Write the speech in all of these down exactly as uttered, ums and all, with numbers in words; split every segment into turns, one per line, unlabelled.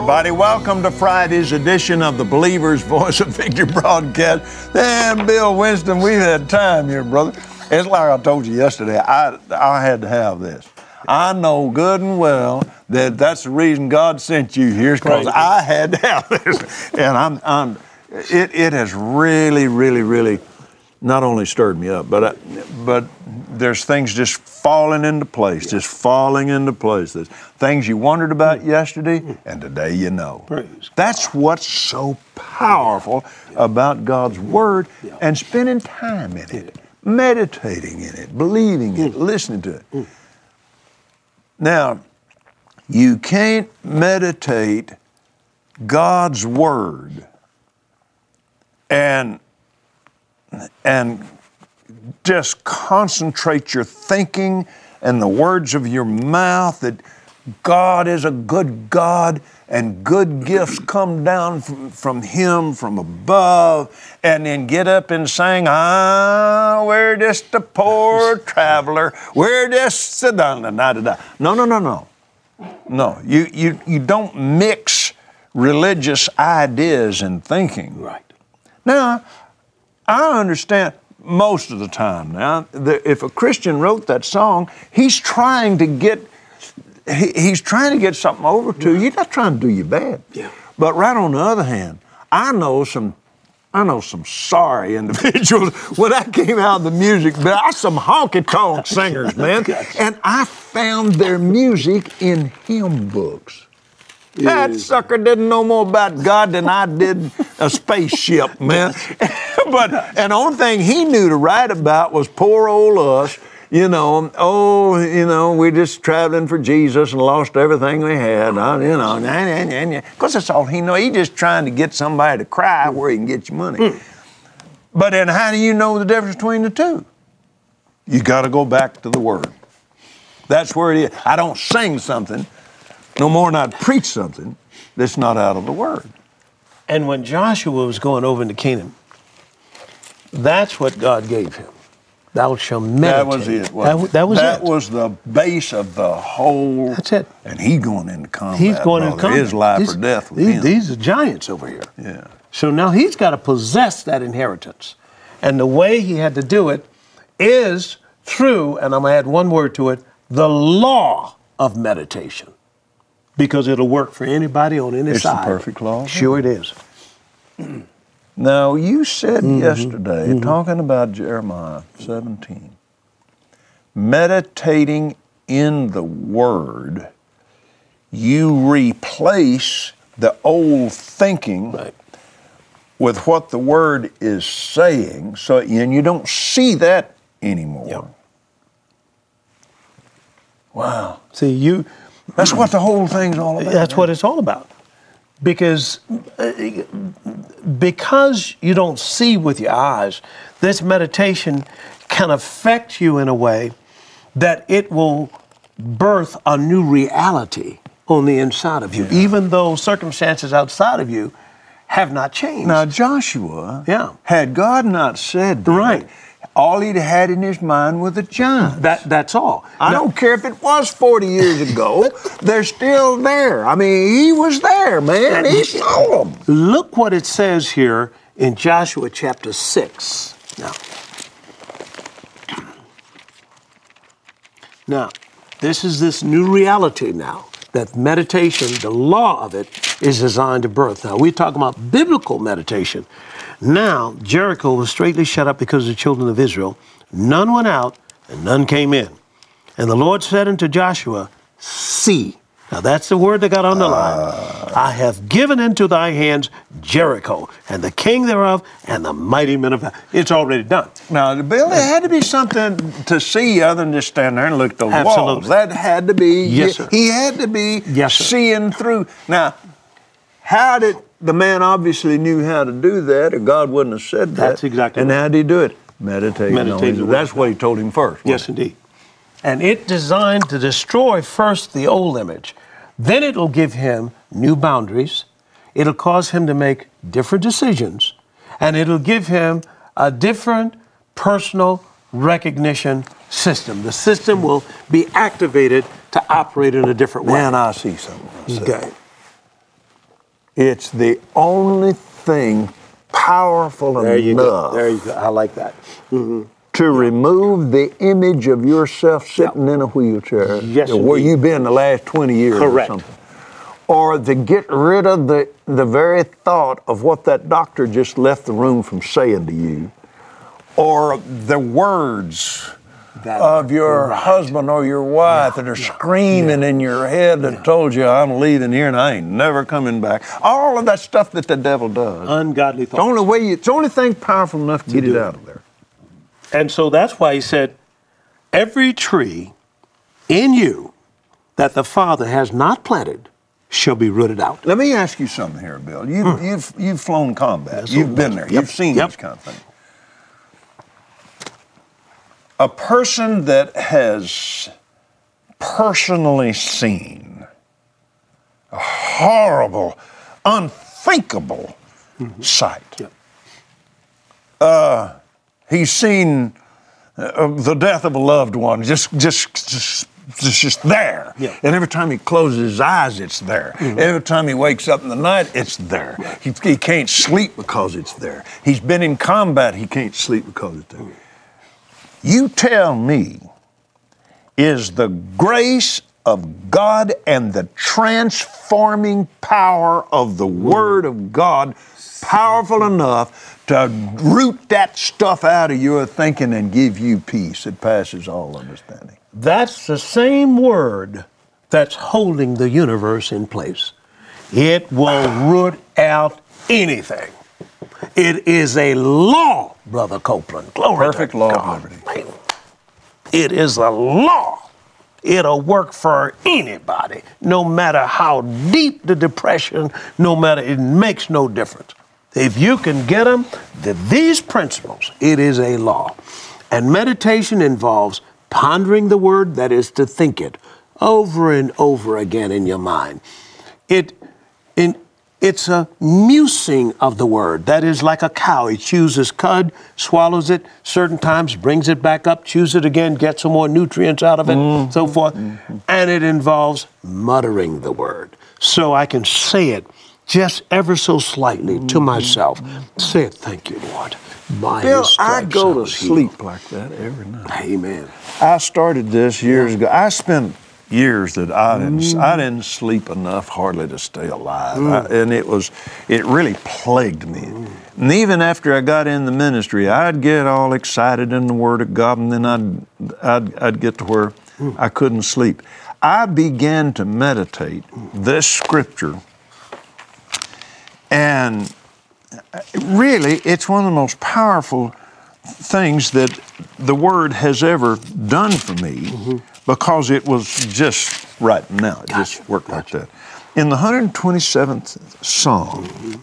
everybody. Welcome to Friday's edition of the Believer's Voice of Victory broadcast. And Bill Winston, we've had time here, brother. It's like I told you yesterday, I, I had to have this. I know good and well that that's the reason God sent you here, because I had to have this. And I'm, I'm it, it has really, really, really not only stirred me up, but I, but there's things just falling into place, just falling into place. There's things you wondered about yesterday, and today you know.
Praise
That's
God.
what's so powerful about God's Word and spending time in it, meditating in it, believing it, listening to it. Now, you can't meditate God's Word and and just concentrate your thinking and the words of your mouth that God is a good God and good gifts come down from, from Him from above, and then get up and sing, ah, we're just a poor traveler, we're just a da da da da. No, no, no, no. No, you, you, you don't mix religious ideas and thinking.
Right.
Now, I understand most of the time now that if a Christian wrote that song, he's trying to get he, he's trying to get something over to you. He's not trying to do you bad.
Yeah.
But right on the other hand, I know some I know some sorry individuals when I came out of the music, but I some honky-tonk singers, man. And I found their music in hymn books. That sucker didn't know more about God than I did a spaceship, man. But, and the only thing he knew to write about was poor old us, you know, oh, you know, we're just traveling for Jesus and lost everything we had, uh, you know, because that's all he knows. He's just trying to get somebody to cry where he can get you money. Mm. But then how do you know the difference between the two? You got to go back to the Word. That's where it is. I don't sing something no more than I'd preach something that's not out of the Word.
And when Joshua was going over into Canaan, that's what God gave him. Thou shalt meditate.
That was it.
That, that was
that
it.
That was the base of the whole.
That's it.
And he's going into combat.
He's going into combat.
His life
these,
or death with
these,
him.
These are giants over here.
Yeah.
So now he's got to possess that inheritance. And the way he had to do it is through, and I'm going to add one word to it, the law of meditation. Because it'll work for anybody on any
it's
side.
It's the perfect law.
Sure it is.
Now, you said mm-hmm. yesterday,
mm-hmm.
talking about Jeremiah seventeen, meditating in the Word, you replace the old thinking
right.
with what the Word is saying, so and you don't see that anymore.
Yep.
Wow.
See, you...
That's what the whole thing's all about.
That's
man.
what it's all about. Because, because you don't see with your eyes, this meditation can affect you in a way that it will birth a new reality on the inside of you, yeah. even though circumstances outside of you have not changed.
Now, Joshua,
yeah.
had God not said that,
right.
all he'd had in his mind was the giants.
That, that's all.
I now, don't care if it was forty years ago. They're still there. I mean, he was there, man. He saw them.
Look what it says here in Joshua chapter six. Now, now, this is this new reality now, that meditation, the law of it, is designed to birth. Now, we're talking about biblical meditation. Now, Jericho was straightly shut up because of the children of Israel. None went out, and none came in. And the Lord said unto Joshua, see. Now, that's the word that got underlined. Uh, I have given into thy hands Jericho, and the king thereof, and the mighty men of valor. It's already done.
Now, Bill, there had to be something to see other than just stand there and look at those
Absolutely.
walls. That had to be,
yes, sir.
He had to be
yes, sir.
seeing through. Now, how did, the man obviously knew how to do that, or God wouldn't have said that.
That's exactly
And
right.
how did he do it? Meditate.
Meditate.
No, that's what he told him first.
Yes, indeed. And it designed to destroy first the old image. Then it'll give him new boundaries. It'll cause him to make different decisions. And it'll give him a different personal recognition system. The system will be activated to operate in a different way.
Man, I see something.
Okay.
It's the only thing powerful
There you
enough
go. There you go. I like that. Mm-hmm.
to remove the image of yourself sitting in a wheelchair,
Yes,
where
indeed.
you've been the last twenty years
Correct.
or something. Or to get rid of the, the very thought of what that doctor just left the room from saying to you, or the words
That-
of your
right.
husband or your wife that are screaming in your head that told you, I'm leaving here and I ain't never coming back. All of that stuff that the devil does.
Ungodly
It's the
thoughts.
only way you, it's the only thing powerful enough to get
do
it
it.
out of there.
And so that's why he said, every tree in you that the Father has not planted shall be rooted out.
Let me ask you something here, Bill. You,
Hmm.
You've you've flown combat.
Yes,
You've
sir.
been there.
Yep.
You've seen
Yep.
these kind of things. A person that has personally seen a horrible, unthinkable sight.
Yep.
Uh, he's seen uh, the death of a loved one, just just just just, just there.
Yeah.
And every time he closes his eyes, it's there.
Mm-hmm.
Every time he wakes up in the night, it's there. He, he can't sleep because it's there. He's been in combat, he can't sleep because it's there. You tell me, is the grace of God and the transforming power of the Word of God powerful enough to root that stuff out of your thinking and give you peace that passes all understanding?
That's the same word that's holding the universe in place. It will root out anything. It is a law, Brother Copeland. Glory
Perfect
to
law of
God.
liberty.
It is a law. It'll work for anybody, no matter how deep the depression, no matter, it makes no difference. If you can get them, the, these principles, it is a law. And meditation involves pondering the word, that is to think it, over and over again in your mind. It, in, it's a musing of the word. That is like a cow. It chews its cud, swallows it, certain times brings it back up, chews it again, gets some more nutrients out of it, mm-hmm. so forth. Mm-hmm. And it involves muttering the word. So I can say it just ever so slightly mm-hmm. to myself. Say it, thank you, Lord. By
Bill,
his
I
stripes
go
I
to
was
sleep
healed.
like that every night.
Amen.
I started this years ago. I spent years that I didn't, mm. I didn't sleep enough hardly to stay alive. Mm. I, and it was, it really plagued me. Mm. And even after I got in the ministry, I'd get all excited in the Word of God, and then I'd, I'd, I'd get to where mm. I couldn't sleep. I began to meditate this scripture, and really, it's one of the most powerful things that the Word has ever done for me, mm-hmm. because it was just right now. It
gotcha,
just worked
gotcha.
like that. In the one hundred twenty-seventh Psalm, mm-hmm.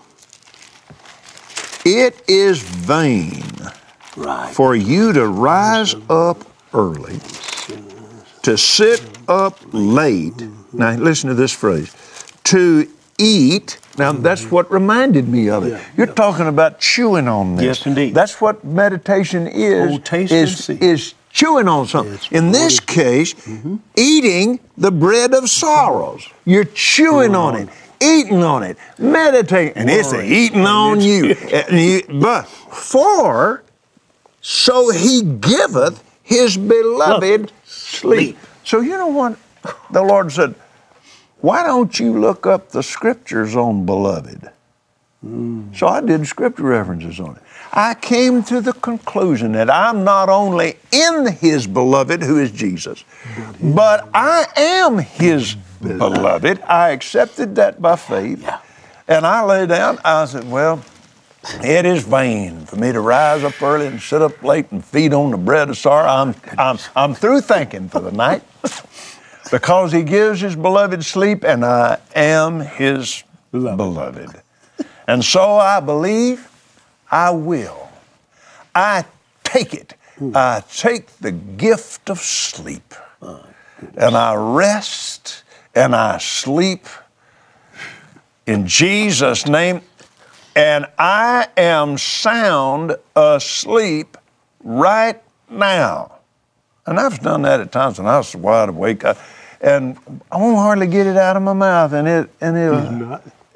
it is vain
right.
for you to rise up early, to sit up late. Mm-hmm. Now, listen to this phrase, to eat. Now, mm-hmm. that's what reminded me of it.
Yeah,
You're
yeah.
talking about chewing on this.
Yes, indeed.
That's what meditation is,
Oh, taste
is,
and see.
is chewing on something.
It's
In this case, mm-hmm. eating the bread of sorrows. You're chewing on it, eating on it, meditating, and it's eating on you. And you. But for, so he giveth his beloved sleep. So you know what? The Lord said, why don't you look up the scriptures on beloved? Mm. So I did scripture references on it. I came to the conclusion that I'm not only in his beloved, who is Jesus, but I am his beloved. beloved. I accepted that by faith.
Yeah.
And I lay down, I said, well, it is vain for me to rise up early and sit up late and feed on the bread of sorrow. I'm, I'm, I'm through thinking for the night. Because he gives his beloved sleep, and I am his beloved. beloved. And so I believe I will. I take it. Mm. I take the gift of sleep. Oh, and I rest and I sleep in Jesus' name. And I am sound asleep right now. And I've done that at times when I was wide awake. I, And I won't hardly get it out of my mouth, and it and it,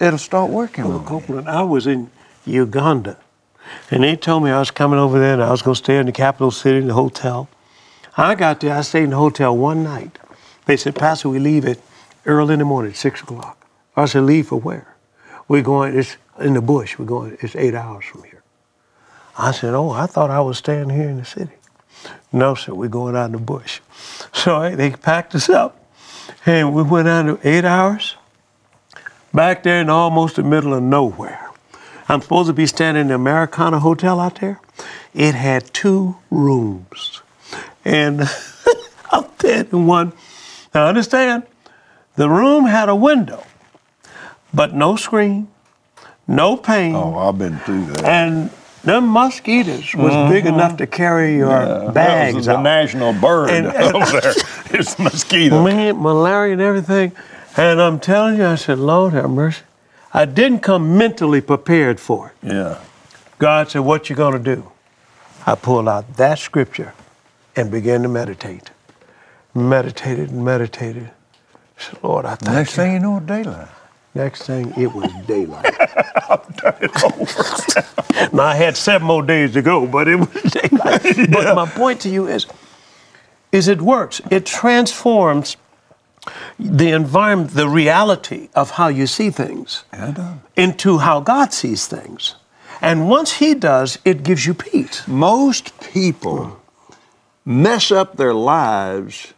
it'll start working.
Well, Copeland, I was in Uganda, and they told me I was coming over there and I was going to stay in the capital city, in the hotel. I got there, I stayed in the hotel one night. They said, Pastor, we leave at early in the morning, six o'clock. I said, leave for where? We're going, it's in the bush, we're going, it's eight hours from here. I said, oh, I thought I was staying here in the city. No, sir, we're going out in the bush. So they packed us up, and we went out to eight hours, back there in almost the middle of nowhere. I'm supposed to be staying in the Americana Hotel out there. It had two rooms. And I'm there in one. Now understand, the room had a window, but no screen, no pane.
Oh, I've been through that.
And them mosquitoes was mm-hmm. big enough to carry your yeah, bags
that was the
out.
national bird and, and, over there. It's mosquito.
Man, malaria and everything. And I'm telling you, I said, Lord have mercy. I didn't come mentally prepared for it.
Yeah.
God said, what you gonna do? I pulled out that scripture and began to meditate. Meditated and meditated. I said, Lord, I thank
Next
you.
thing you know, daylight.
Next thing, it was daylight. Now, I had seven more days to go, but it was daylight. Yeah. But my point to you is, is it works. It transforms the environment, the reality of how you see things
yeah,
into how God sees things. And once He does, it gives you peace.
Most people mess up their lives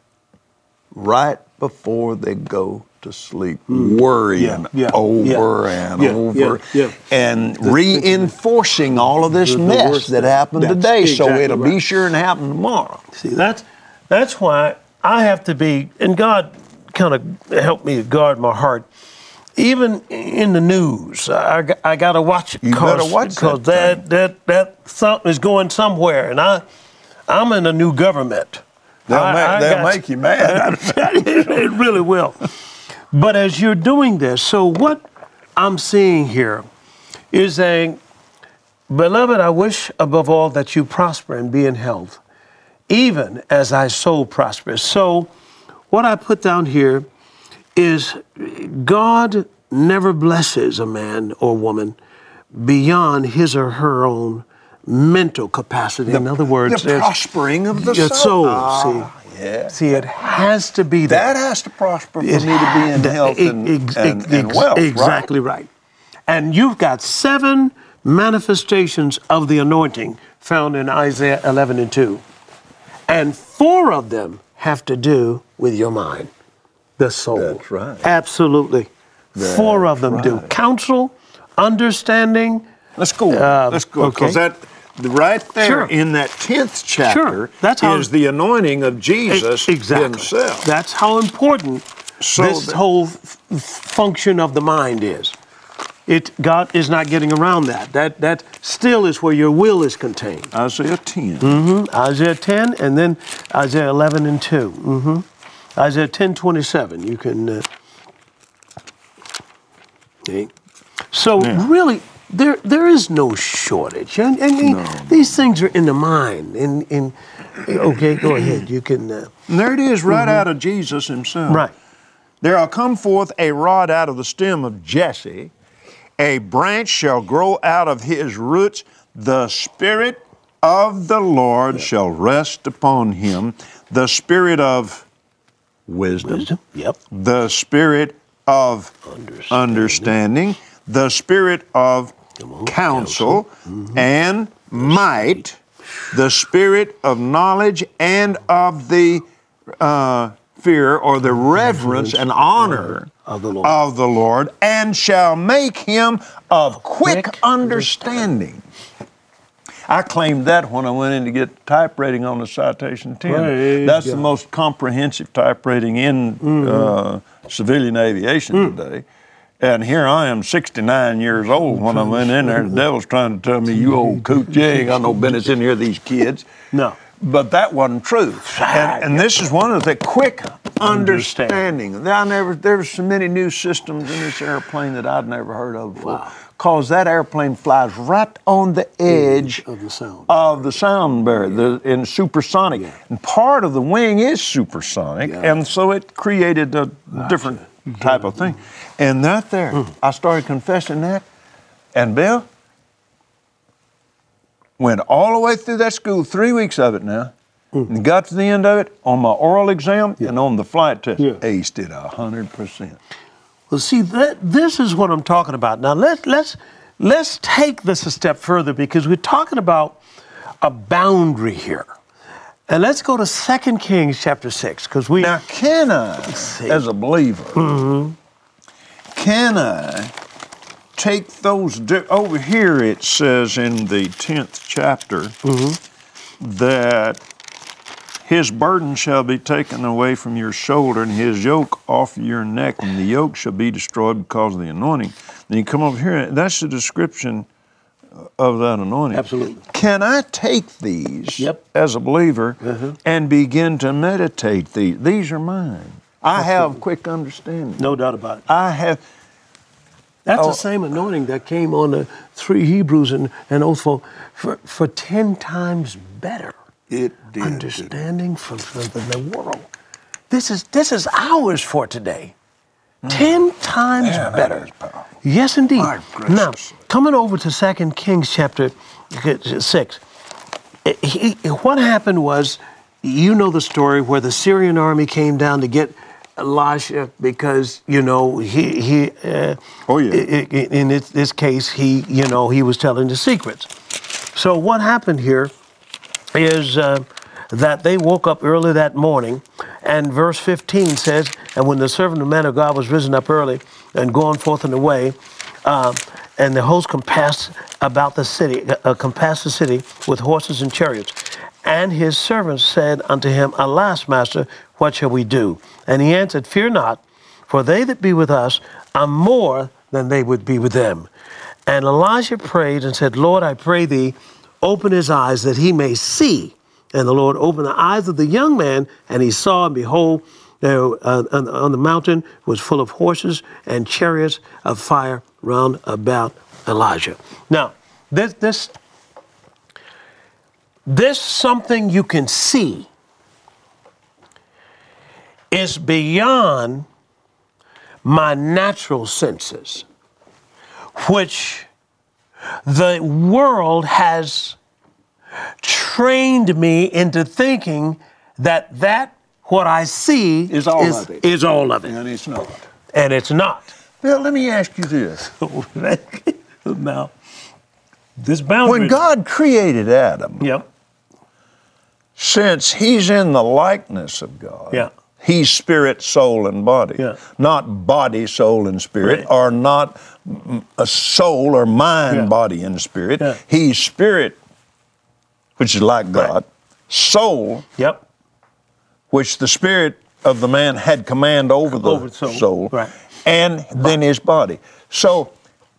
right before they go to sleep, mm. worrying
yeah, yeah,
over
yeah,
and
yeah,
over
yeah, yeah.
and
the,
reinforcing all of this
the, the
mess that happened
that's
today,
exactly
so it'll
right.
be sure and happen tomorrow.
See, that's that's why I have to be, and God kind of helped me guard my heart. Even in the news, I, I got to watch it.
You better watch
because
that,
that, that that something is going somewhere, and I I'm in a new government.
They'll,
I,
make,
I
they'll
got,
make you mad.
it, it really will. But as you're doing this, so what I'm seeing here is saying, beloved, I wish above all that you prosper and be in health, even as thy soul prospers. So what I put down here is God never blesses a man or woman beyond his or her own mental capacity.
The,
In other words,
the prospering of the
soul.
soul.
Ah, see, yeah. see, it has to be that.
That has to prosper for
it
me to be in health
it,
and,
ex,
and,
ex,
and wealth.
Exactly
right.
right. And you've got seven manifestations of the anointing found in Isaiah eleven and two. And four of them have to do with your mind, the soul.
That's right.
Absolutely.
That's
four of them
right.
do. Counsel, understanding.
Let's go.
Uh,
Let's go. Because
okay.
that right there
Sure.
in that tenth chapter
Sure. That's how,
is the anointing of Jesus
exactly.
himself.
That's how important
so
this
that,
whole f- function of the mind is. It God is not getting around that. That that still is where your will is contained.
Isaiah ten.
Mm-hmm. Isaiah ten, and then Isaiah eleven and two. Mm-hmm. Isaiah ten twenty-seven. You can. Uh, okay. So
yeah.
really, there there is no shortage, and, and
no.
these things are in the mind. In in okay, go ahead. You can. Uh,
and there it is, right
mm-hmm.
out of Jesus himself.
Right.
There'll come forth a rod out of the stem of Jesse. A branch shall grow out of his roots. The Spirit of the Lord yep. shall rest upon him. The Spirit of wisdom.
Wisdom. Yep.
The Spirit of understanding. understanding the Spirit of on, counsel, counsel. Mm-hmm. and might. The Spirit of knowledge and of the uh, fear or the reverence and honor
of the Lord.
of the Lord, and shall make him of quick, quick understanding. I claimed that when I went in to get type rating on the Citation ten.
Praise
That's
God.
the most comprehensive type rating in mm-hmm. uh, civilian aviation mm. today. And here I am, sixty-nine years old. When I went in there, the devil's trying to tell me, you old coot, you ain't got no business in here, these kids.
No.
But that wasn't true. And, and this is one of the quick understanding. I never, there were so many new systems in this airplane that I'd never heard of before.
Wow.
Because that airplane flies right on the edge
of the sound,
of the sound barrier, the, in supersonic.
Yeah.
And part of the wing is supersonic,
yeah.
and so it created a
gotcha.
different type of thing. And that there, mm. I started confessing that. And Bill, went all the way through that school, three weeks of it now, mm. and got to the end of it on my oral exam yeah. and on the flight test. Yeah. Aced it one hundred percent.
Well, see, that, this is what I'm talking about. Now, let, let's, let's take this a step further because we're talking about a boundary here. And let's go to Second Kings chapter six, because we...
Now, can I, as a believer, mm-hmm. can I take those... Di- over here it says in the tenth chapter mm-hmm. that his burden shall be taken away from your shoulder and his yoke off your neck, and the yoke shall be destroyed because of the anointing. Then you come over here, that's the description of that anointing.
Absolutely.
Can I take these
yep.
as a believer uh-huh. and begin to meditate these? These are mine. I Absolutely. have quick understanding.
No doubt about it.
I have.
That's
oh,
the same anointing that came on the three Hebrews and, and oath for, for, for ten times better.
It did.
Understanding from, from the world. This is, this is ours for today. Mm. Ten times Man, better. Yes, indeed. Now, coming over to Second Kings chapter six, he, what happened was, you know the story where the Syrian army came down to get Elisha because, you know, he, he uh,
oh, yeah.
in this, this case, he, you know, he was telling the secrets. So what happened here is uh, that they woke up early that morning, and verse fifteen says, and when the servant of the man of God was risen up early and going forth in the way, uh, and the host compassed about the city, uh, compassed the city with horses and chariots. And his servants said unto him, Alas, master, what shall we do? And he answered, Fear not, for they that be with us are more than they would be with them. And Elijah prayed and said, Lord, I pray thee, open his eyes that he may see. And the Lord opened the eyes of the young man, and he saw, and behold, there uh, on, on the mountain was full of horses and chariots of fire round about Elijah. Now, this this this something you can see is beyond my natural senses, which the world has trained me into thinking that that what I see
is all
is,
of it.
Is all of it.
And it's not.
And it's not.
Well, let me ask you this.
Now, this boundary.
When God created Adam,
yep.
since he's in the likeness of God,
yeah.
he's spirit, soul, and body.
Yeah.
Not body, soul, and spirit,
right.
or not a soul or mind,
yeah.
body, and spirit.
Yeah.
He's spirit, which is like God,
right.
soul,
yep.
which the spirit of the man had command over the
over soul,
soul
right.
and then his body. So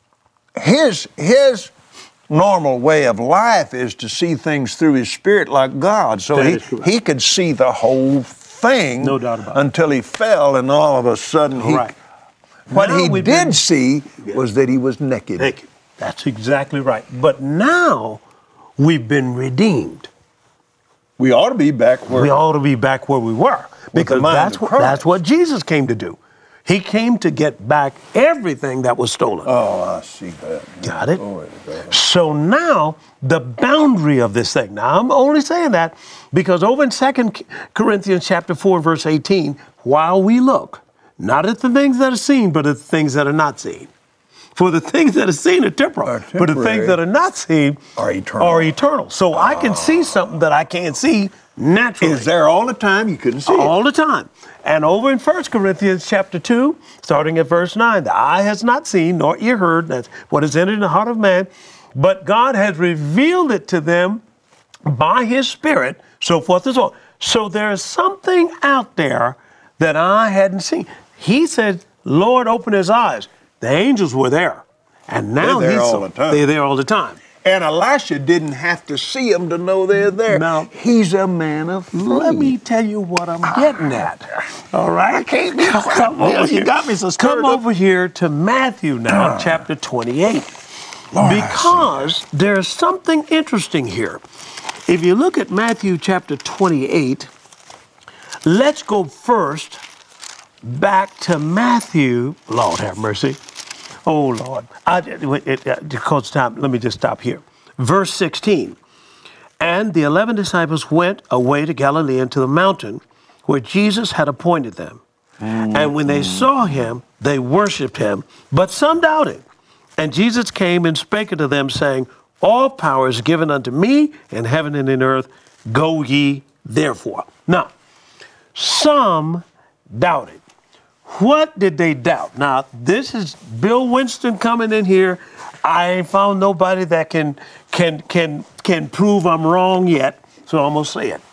his his normal way of life is to see things through his spirit like God. So he, he could see the whole thing,
no doubt about
until he fell, and all of a sudden he,
right.
what
now
he did
been,
see was that he was naked.
Naked. That's exactly right. But now we've been redeemed.
We ought to be back where
we ought to be back where we were, because that's what that's what Jesus came to do. He came to get back everything that was stolen.
Oh, I see that.
Got it? Oh, so now the boundary of this thing. Now I'm only saying that because over in Second Corinthians chapter four, verse eighteen, while we look not at the things that are seen, but at the things that are not seen. For the things that are seen are temporal, are temporary, but the things that are not seen
are eternal.
Are eternal. So oh. I can see something that I can't see naturally.
Is there all the time? You couldn't see
all
it.
All the time. And over in First Corinthians chapter two, starting at verse nine, the eye has not seen, nor ear heard, that's what is entered in the heart of man, but God has revealed it to them by his Spirit, so forth and so on. So there's something out there that I hadn't seen. He said, Lord, open his eyes. The angels were there, and now
they're there
he's
all the time.
They're there all the time.
And Elisha didn't have to see them to know they're there.
Now,
he's a man of faith.
Let me tell you what I'm getting at. All right,
I can't be
come over
here. You got me so
Come over here to Matthew now, uh, chapter twenty-eight, Lord, because there's something interesting here. If you look at Matthew chapter twenty-eight, let's go first back to Matthew. Lord have mercy. Oh, Lord. I, it, it, because time, let me just stop here. Verse sixteen. And the eleven disciples went away to Galilee into the mountain where Jesus had appointed them. Mm-hmm. And when they saw him, they worshiped him, but some doubted. And Jesus came and spake unto them, saying, all power is given unto me in heaven and in earth. Go ye therefore. Now, some doubted. What did they doubt? Now, this is Bill Winston coming in here. I ain't found nobody that can can can can prove I'm wrong yet, so I'm gonna say it.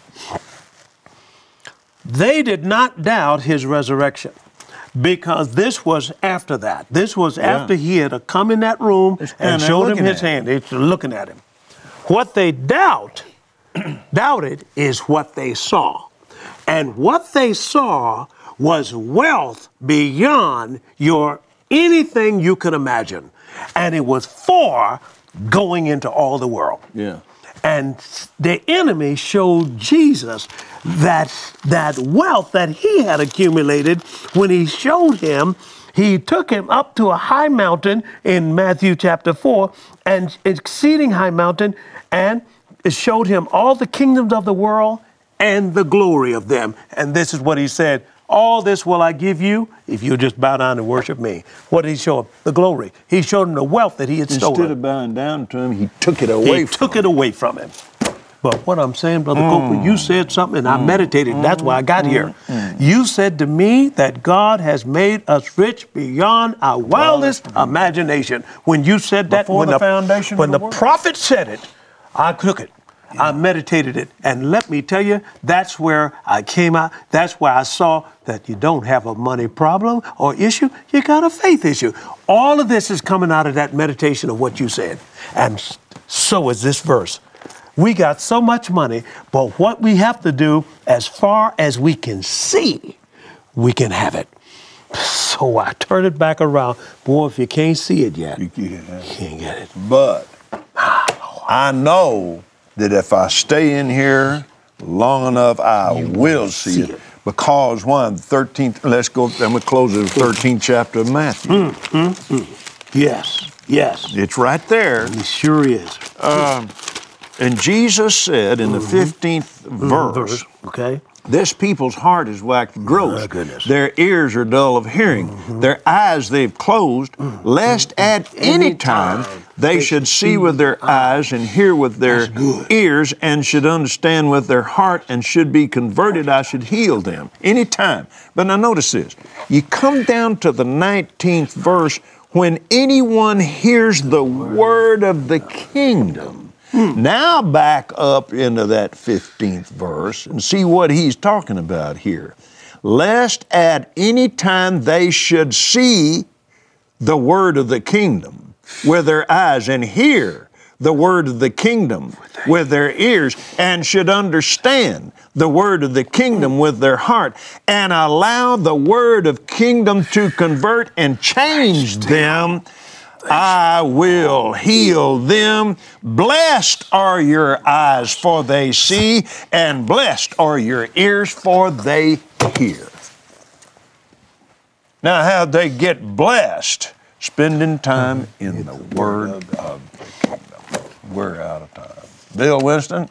They did not doubt his resurrection, because this was after that. This was yeah. after he had come in that room and showed him his hand. They're looking at him. What they doubt, doubted is what they saw. And what they saw was wealth beyond your anything you could imagine. And it was for going into all the world.
Yeah.
And the enemy showed Jesus that that wealth that he had accumulated. When he showed him, he took him up to a high mountain in Matthew chapter four, and exceeding high mountain, and it showed him all the kingdoms of the world and the glory of them. And this is what he said, all this will I give you if you just bow down and worship me. What did he show him? The glory. He showed him the wealth that he had stolen.
Instead of bowing down to him, he took it away
he
from
took
him.
it away from him. But what I'm saying, Brother mm. Copeland, you said something and mm. I meditated. That's why I got mm. here. Mm. You said to me that God has made us rich beyond our wildest mm. imagination. When you said that,
Before
when
the,
the
foundation
when
of the,
the
world.
prophet said it, I took it. I meditated it. And let me tell you, that's where I came out. That's where I saw that you don't have a money problem or issue. You got a faith issue. All of this is coming out of that meditation of what you said. And so is this verse. We got so much money, but what we have to do, as far as we can see, we can have it. So I turn it back around. Boy, if you can't see it yet, you can't, you can't get it.
But I know that if I stay in here long enough, I you will see, see it. it. Because one, the thirteenth, let's go, and we close the thirteenth chapter of Matthew.
Mm, mm, mm. Yes, yes.
It's right there.
It sure is.
Um, and Jesus said in the fifteenth mm-hmm. verse,
verse, okay,
this people's heart is waxed gross.
Oh, goodness.
Their ears are dull of hearing. Mm-hmm. Their eyes they've closed, mm-hmm. lest at any time they should see with their eyes and hear with their ears and should understand with their heart and should be converted, I should heal them. Any time. But now notice this. You come down to the nineteenth verse, when anyone hears the word of the kingdom. Hmm. Now back up into that fifteenth verse and see what he's talking about here. Lest at any time they should see the word of the kingdom with their eyes and hear the word of the kingdom with their ears and should understand the word of the kingdom with their heart and allow the word of kingdom to convert and change them, I will heal them. Blessed are your eyes, for they see, and blessed are your ears, for they hear. Now, how'd they get blessed? Spending time in the Word of the Kingdom. We're out of time. Bill Winston?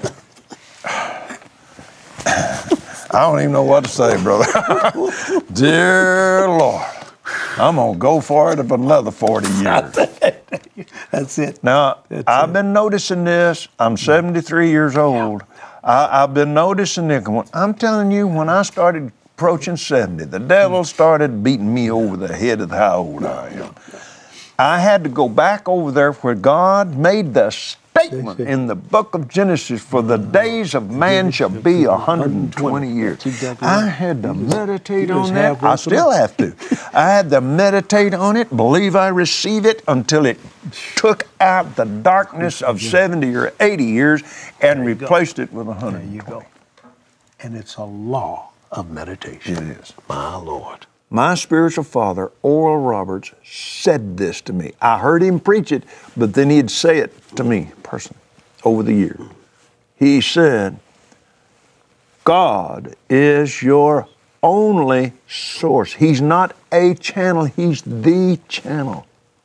I don't even know what to say, brother. Dear Lord. I'm going to go for it for another forty years.
That's it.
Now,
That's
I've
it.
been noticing this. I'm seventy-three years old. I, I've been noticing it. I'm telling you, when I started approaching seventy, the devil started beating me over the head of how old I am. I had to go back over there where God made the statement in the book of Genesis, for the days of man shall be one hundred twenty years. I had to meditate on that. I still have to. I had to meditate on it, believe I receive it, until it took out the darkness of seventy or eighty years and replaced it with one hundred twenty.
There you go. And it's a law of meditation.
It is.
My Lord.
My spiritual father, Oral Roberts, said this to me. I heard him preach it, but then he'd say it to me personally over the years. He said, God is your only source. He's not a channel, He's the channel.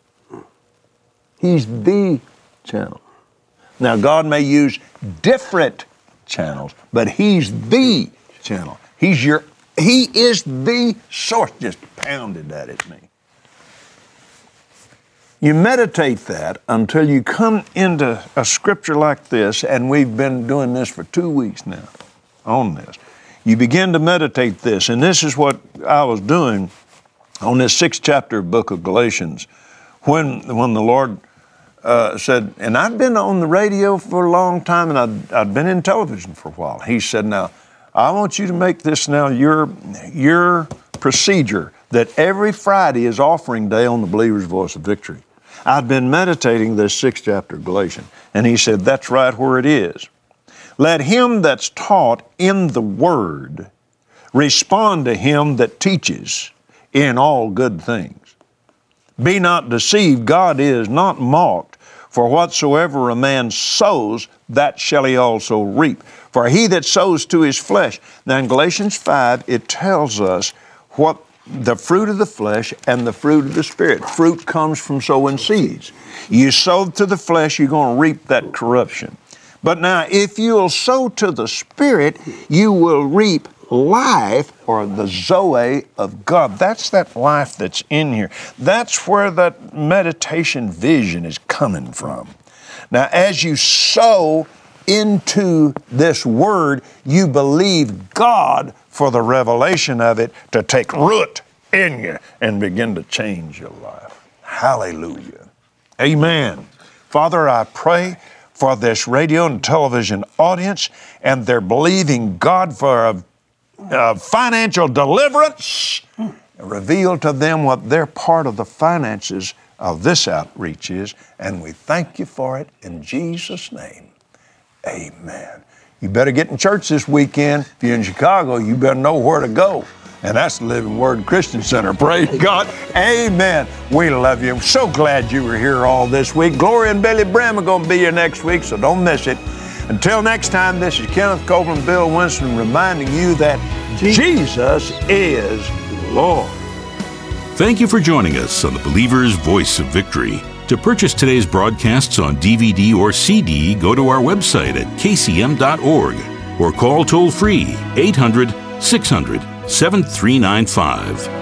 He's the channel. Now, God may use different channels, but He's the channel. He's your, He is the source. Just pounded that at me. You meditate that until you come into a scripture like this, and we've been doing this for two weeks now on this. You begin to meditate this, and this is what I was doing on this sixth chapter of the book of Galatians when, when the Lord uh, said, and I'd been on the radio for a long time, and I'd, I'd been in television for a while. He said, now, I want you to make this now your, your procedure that every Friday is offering day on the Believer's Voice of Victory. I'd been meditating this sixth chapter of Galatians, and he said, that's right where it is. Let him that's taught in the Word respond to him that teaches in all good things. Be not deceived, God is not mocked, for whatsoever a man sows, that shall he also reap. For he that sows to his flesh. Now in Galatians five, it tells us what the fruit of the flesh and the fruit of the Spirit. Fruit comes from sowing seeds. You sow to the flesh, you're going to reap that corruption. But now, if you'll sow to the Spirit, you will reap life, or the Zoe of God. That's that life that's in here. That's where that meditation vision is coming from. Now, as you sow into this Word, you believe God for the revelation of it to take root in you and begin to change your life. Hallelujah. Amen. Father, I pray for this radio and television audience, and they're believing God for a, a financial deliverance. Reveal to them what their part of the finances of this outreach is, and we thank you for it in Jesus' name. Amen. You better get in church this weekend. If you're in Chicago, you better know where to go. And that's the Living Word Christian Center. Praise God. Amen. We love you. I'm so glad you were here all this week. Gloria and Billy Bram are going to be here next week, so don't miss it. Until next time, this is Kenneth Copeland, Bill Winston, reminding you that Jesus is Lord.
Thank you for joining us on the Believer's Voice of Victory. To purchase today's broadcasts on D V D or C D, go to our website at k c m dot org or call toll-free eight hundred, six hundred, seven three nine five.